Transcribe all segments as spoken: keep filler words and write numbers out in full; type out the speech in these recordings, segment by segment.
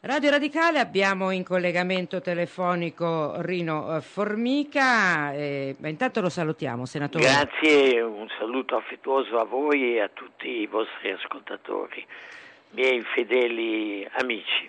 Radio Radicale, abbiamo in collegamento telefonico Rino Formica, eh, ma intanto lo salutiamo, senatore. Grazie, un saluto affettuoso a voi e a tutti i vostri ascoltatori, miei fedeli amici.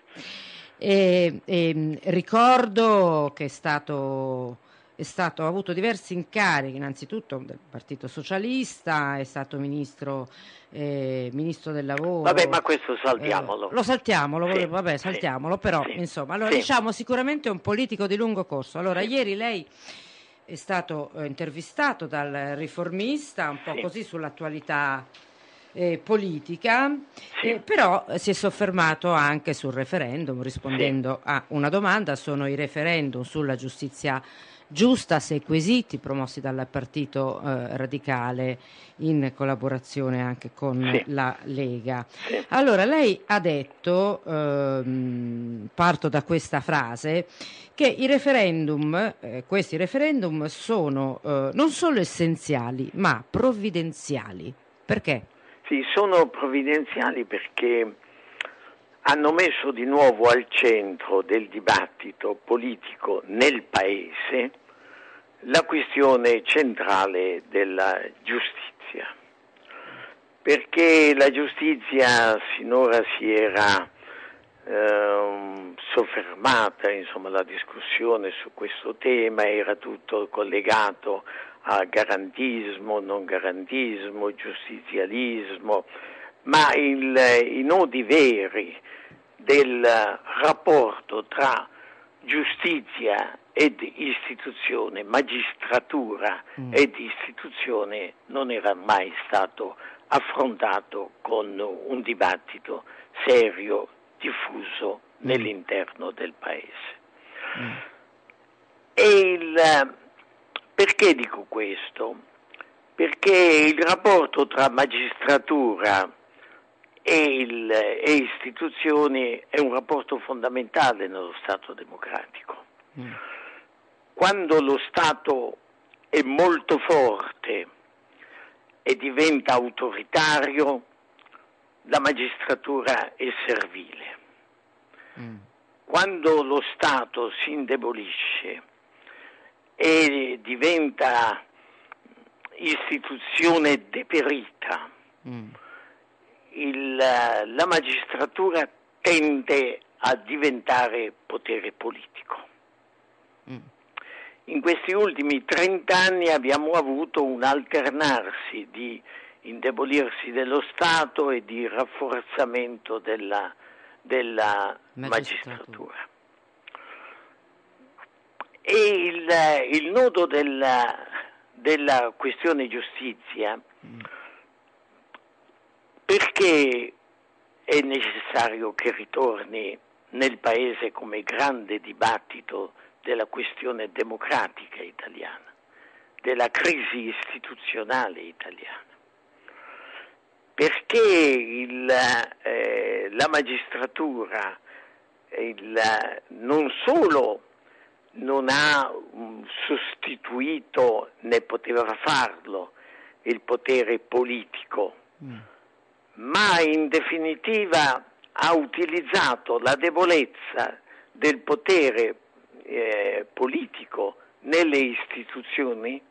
E, e, ricordo che è stato... È stato, ha avuto diversi incarichi, innanzitutto del Partito Socialista, è stato ministro, eh, ministro del lavoro. Vabbè, ma questo saltiamolo. Eh, lo saltiamo, lo, sì, vabbè, saltiamolo, sì, però, sì, insomma, allora sì. diciamo sicuramente un politico di lungo corso. Allora, sì. ieri lei è stato eh, intervistato dal Riformista, un po' sì. così sull'attualità eh, politica, sì. eh, però eh, si è soffermato anche sul referendum, rispondendo sì. a una domanda. Sono i referendum sulla giustizia giusta, sei quesiti promossi dal Partito eh, Radicale in collaborazione anche con sì. la Lega. Sì. Allora, lei ha detto, ehm, parto da questa frase, che i referendum, eh, questi referendum sono eh, non solo essenziali, ma provvidenziali. Perché? Sì, sono provvidenziali perché hanno messo di nuovo al centro del dibattito politico nel Paese la questione centrale della giustizia, perché la giustizia sinora si era eh, soffermata, insomma la discussione su questo tema era tutto collegato a garantismo, non garantismo, giustizialismo, ma il, i nodi veri del rapporto tra giustizia ed istituzione, magistratura mm. ed istituzione non era mai stato affrontato con un dibattito serio, diffuso mm. nell'interno del Paese. Mm. E il, perché dico questo? Perché il rapporto tra magistratura e, il, e istituzioni è un rapporto fondamentale nello Stato democratico. Mm. Quando lo Stato è molto forte e diventa autoritario, la magistratura è servile. Mm. Quando lo Stato si indebolisce e diventa istituzione deperita, mm. il, la magistratura tende a diventare potere politico. Mm. In questi ultimi trent'anni abbiamo avuto un alternarsi di indebolirsi dello Stato e di rafforzamento della, della magistratura. magistratura. E il, il nodo della, della questione giustizia, mm. perché è necessario che ritorni nel Paese come grande dibattito della questione democratica italiana, della crisi istituzionale italiana? Perché il, eh, la magistratura il, non solo non ha um, sostituito, né poteva farlo, il potere politico, mm. ma in definitiva ha utilizzato la debolezza del potere eh, politico nelle istituzioni,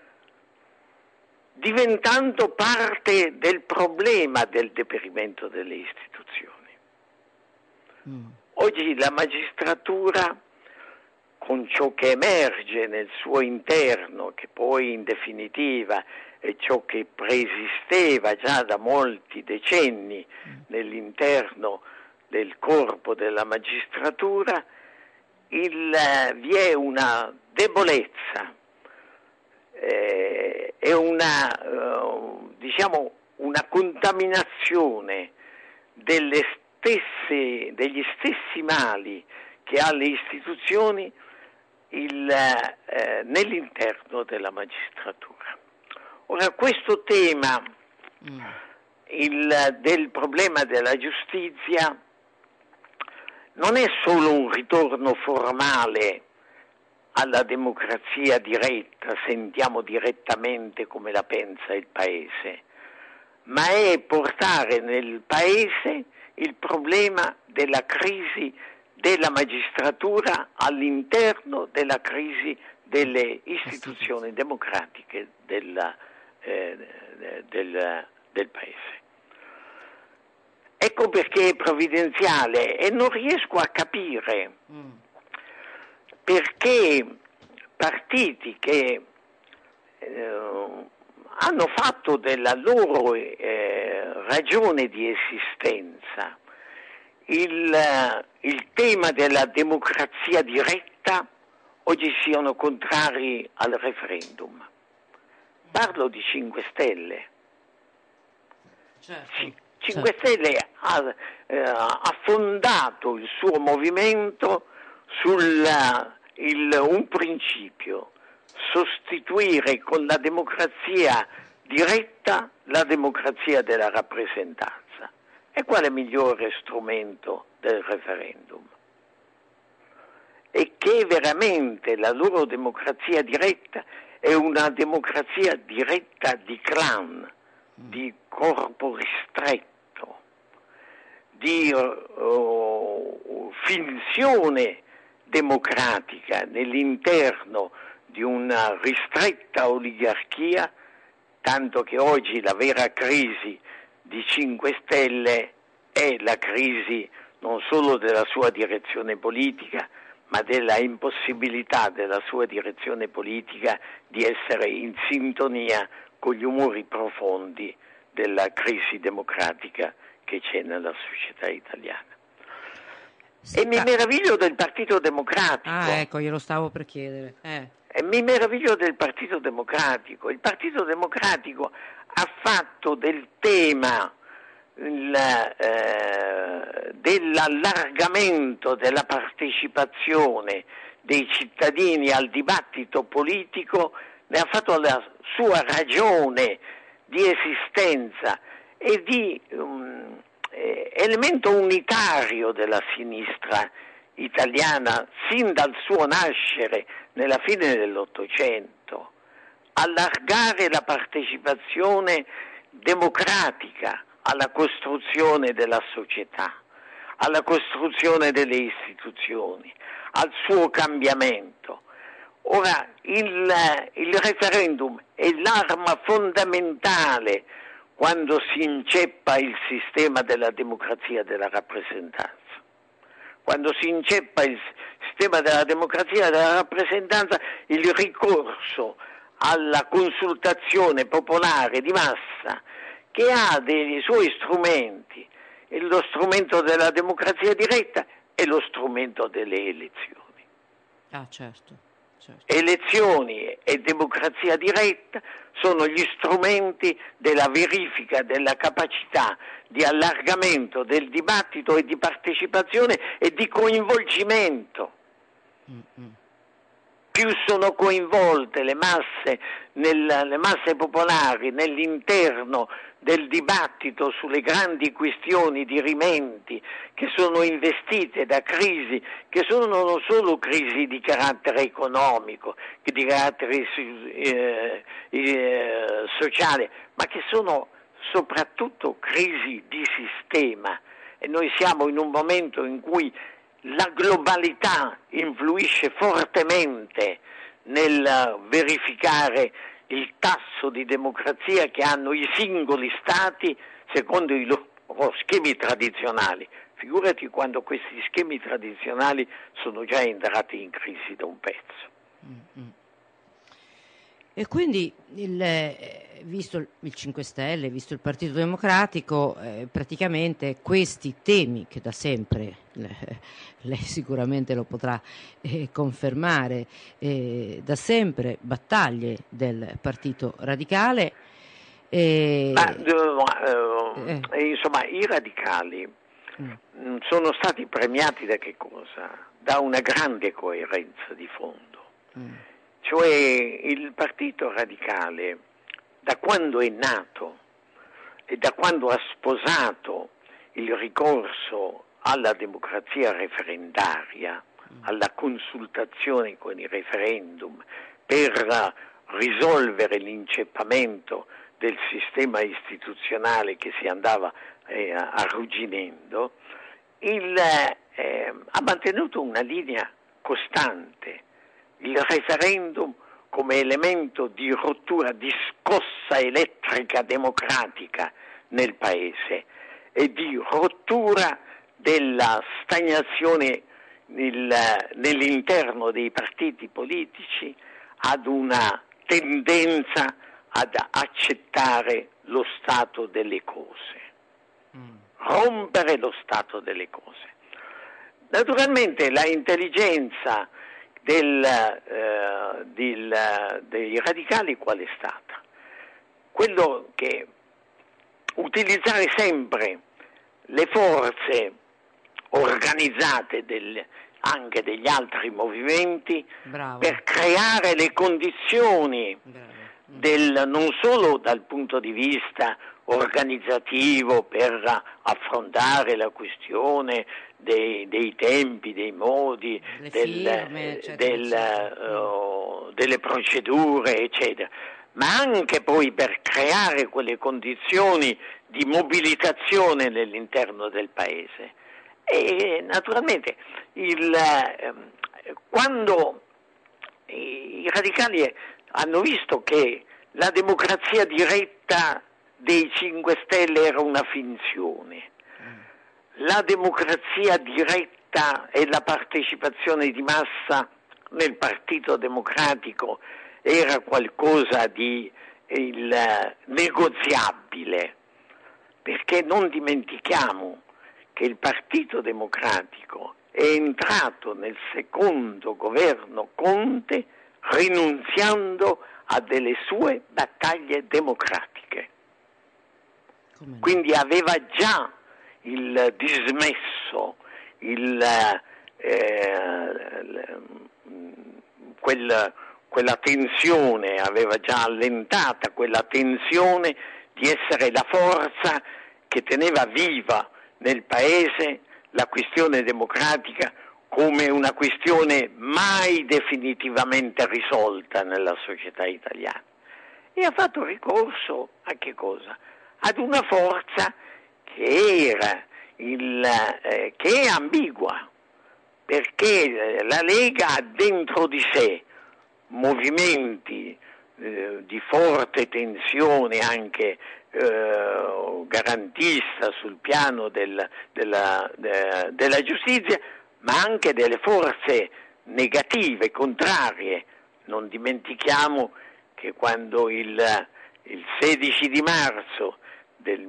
diventando parte del problema del deperimento delle istituzioni. Mm. Oggi la magistratura, con ciò che emerge nel suo interno, che poi in definitiva è ciò che preesisteva già da molti decenni nell'interno del corpo della magistratura, il, vi è una debolezza eh, e una, uh, diciamo, una contaminazione delle stesse, degli stessi mali che ha le istituzioni il, eh, nell'interno della magistratura. Ora, questo tema mm. il, del problema della giustizia non è solo un ritorno formale alla democrazia diretta, sentiamo direttamente come la pensa il Paese, ma è portare nel Paese il problema della crisi della magistratura all'interno della crisi delle istituzioni democratiche della, eh, del, del Paese. Ecco perché è provvidenziale e non riesco a capire mm. perché partiti che eh, hanno fatto della loro eh, ragione di esistenza il, il tema della democrazia diretta oggi siano contrari al referendum. Parlo di cinque Stelle. Certo. C- cinque certo. Stelle ha, eh, ha fondato il suo movimento sul il, un principio: sostituire con la democrazia diretta la democrazia della rappresentanza. E quale migliore strumento del referendum? E che veramente la loro democrazia diretta è una democrazia diretta di clan, di corpo ristretto, di uh, finzione democratica nell'interno di una ristretta oligarchia, tanto che oggi la vera crisi di cinque Stelle è la crisi non solo della sua direzione politica, ma della impossibilità della sua direzione politica di essere in sintonia con gli umori profondi della crisi democratica che c'è nella società italiana. Sì, e mi meraviglio del Partito Democratico. Ah, ecco, glielo stavo per chiedere. Eh. E mi meraviglio del Partito Democratico. Il Partito Democratico ha fatto del tema il, eh, dell'allargamento della partecipazione dei cittadini al dibattito politico, ne ha fatto la sua ragione di esistenza e di um, eh, elemento unitario della sinistra italiana sin dal suo nascere nella fine dell'Ottocento. Allargare la partecipazione democratica alla costruzione della società, alla costruzione delle istituzioni, al suo cambiamento. Ora, il, il referendum è l'arma fondamentale quando si inceppa il sistema della democrazia della rappresentanza. Quando si inceppa il sistema della democrazia della rappresentanza, il ricorso alla consultazione popolare di massa, che ha dei suoi strumenti, lo strumento della democrazia diretta e lo strumento delle elezioni. Ah, certo, certo. Elezioni e democrazia diretta sono gli strumenti della verifica della capacità di allargamento del dibattito e di partecipazione e di coinvolgimento. Mm-hmm. Più sono coinvolte le masse, nel, le masse popolari nell'interno del dibattito sulle grandi questioni dirimenti che sono investite da crisi che sono non solo crisi di carattere economico, di carattere eh, eh, sociale, ma che sono soprattutto crisi di sistema. E noi siamo in un momento in cui la globalità influisce fortemente nel verificare il tasso di democrazia che hanno i singoli stati secondo i loro schemi tradizionali. Figurati quando questi schemi tradizionali sono già entrati in crisi da un pezzo. Mm-hmm. E quindi, il, eh, visto il cinque Stelle, visto il Partito Democratico, eh, praticamente questi temi che da sempre, eh, lei sicuramente lo potrà eh, confermare, eh, da sempre battaglie del Partito Radicale. Eh, Ma, eh, eh. Insomma, i radicali mm. sono stati premiati da che cosa? Da una grande coerenza di fondo. Mm. Cioè il Partito Radicale, da quando è nato e da quando ha sposato il ricorso alla democrazia referendaria, alla consultazione con i referendum per risolvere l'inceppamento del sistema istituzionale che si andava eh, arrugginendo, il, eh, ha mantenuto una linea costante, il referendum come elemento di rottura, di scossa elettrica democratica nel Paese e di rottura della stagnazione nel, nell'interno dei partiti politici ad una tendenza ad accettare lo stato delle cose, mm. rompere lo stato delle cose. Naturalmente la intelligenza del, eh, del, dei radicali qual è stata? Quello che utilizzare sempre le forze organizzate del, anche degli altri movimenti Bravo. per creare le condizioni del, non solo dal punto di vista organizzativo per affrontare la questione dei, dei tempi, dei modi, del, firme, eccetera, del, eccetera. Uh, delle procedure, eccetera, ma anche poi per creare quelle condizioni di mobilitazione nell'interno del Paese. E naturalmente il, eh, quando i radicali hanno visto che la democrazia diretta dei cinque Stelle era una finzione, la democrazia diretta e la partecipazione di massa nel Partito Democratico era qualcosa di il, negoziabile, perché non dimentichiamo che il Partito Democratico è entrato nel secondo governo Conte rinunziando a delle sue battaglie democratiche. Come? Quindi aveva già il dismesso, il, eh, quel, quella tensione, aveva già allentata quella tensione di essere la forza che teneva viva nel Paese la questione democratica come una questione mai definitivamente risolta nella società italiana. E ha fatto ricorso a che cosa? Ad una forza che era il, eh, che è ambigua, perché la Lega ha dentro di sé movimenti eh, di forte tensione anche eh, garantista sul piano del, della, de, della giustizia, ma anche delle forze negative, contrarie. Non dimentichiamo che quando il, il sedici di marzo del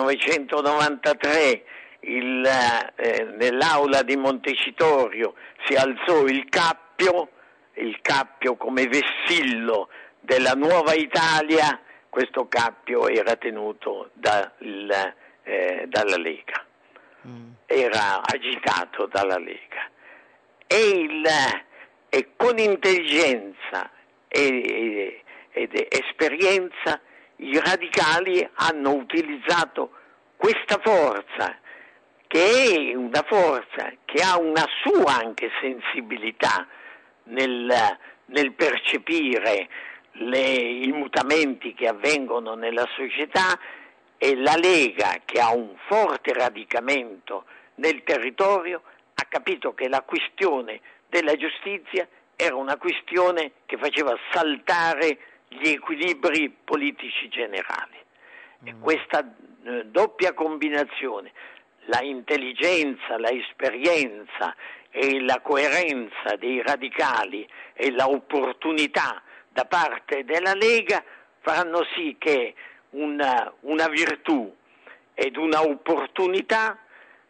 millenovecentonovantatré il, eh, nell'aula di Montecitorio si alzò il cappio, il cappio come vessillo della nuova Italia, questo cappio era tenuto da, il, eh, dalla Lega, mm. era agitato dalla Lega e, il, e con intelligenza e, ed esperienza i radicali hanno utilizzato questa forza, che è una forza che ha una sua anche sensibilità nel, nel percepire le, i mutamenti che avvengono nella società, e la Lega, che ha un forte radicamento nel territorio, ha capito che la questione della giustizia era una questione che faceva saltare gli equilibri politici generali. Mm. E questa eh, doppia combinazione, la intelligenza, la esperienza e la coerenza dei radicali e la opportunità da parte della Lega, faranno sì che una, una virtù ed una opportunità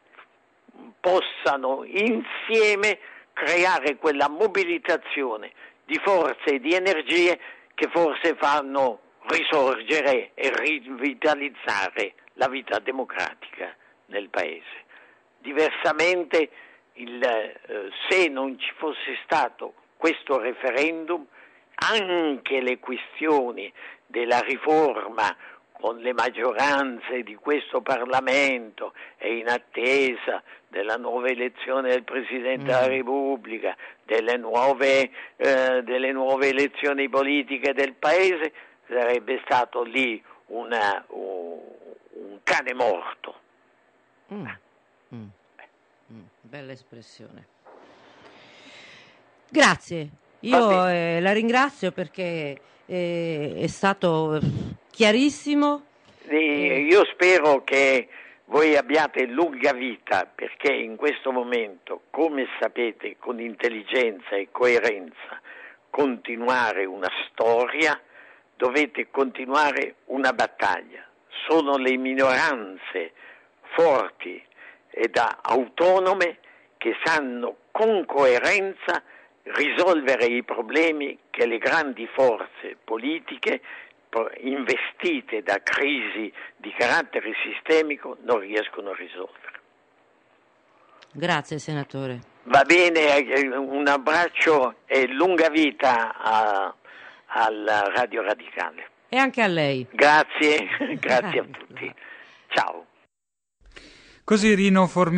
possano insieme creare quella mobilitazione di forze e di energie che forse fanno risorgere e rivitalizzare la vita democratica nel Paese. Diversamente, il, eh, se non ci fosse stato questo referendum, anche le questioni della riforma con le maggioranze di questo Parlamento e in attesa della nuova elezione del Presidente mm. della Repubblica, delle nuove, eh, delle nuove elezioni politiche del Paese, sarebbe stato lì una, un, un cane morto. Mm. Mm. Mm, bella espressione. Grazie, io eh, la ringrazio perché eh, è stato chiarissimo. Eh, io spero che voi abbiate lunga vita, perché in questo momento, come sapete, con intelligenza e coerenza, continuare una storia, dovete continuare una battaglia. Sono le minoranze forti ed autonome che sanno con coerenza risolvere i problemi che le grandi forze politiche investite da crisi di carattere sistemico non riescono a risolvere. Grazie senatore. Va bene, un abbraccio e lunga vita a, alla Radio Radicale. E anche a lei. Grazie, grazie a tutti. Ciao. Così Rino Formigoni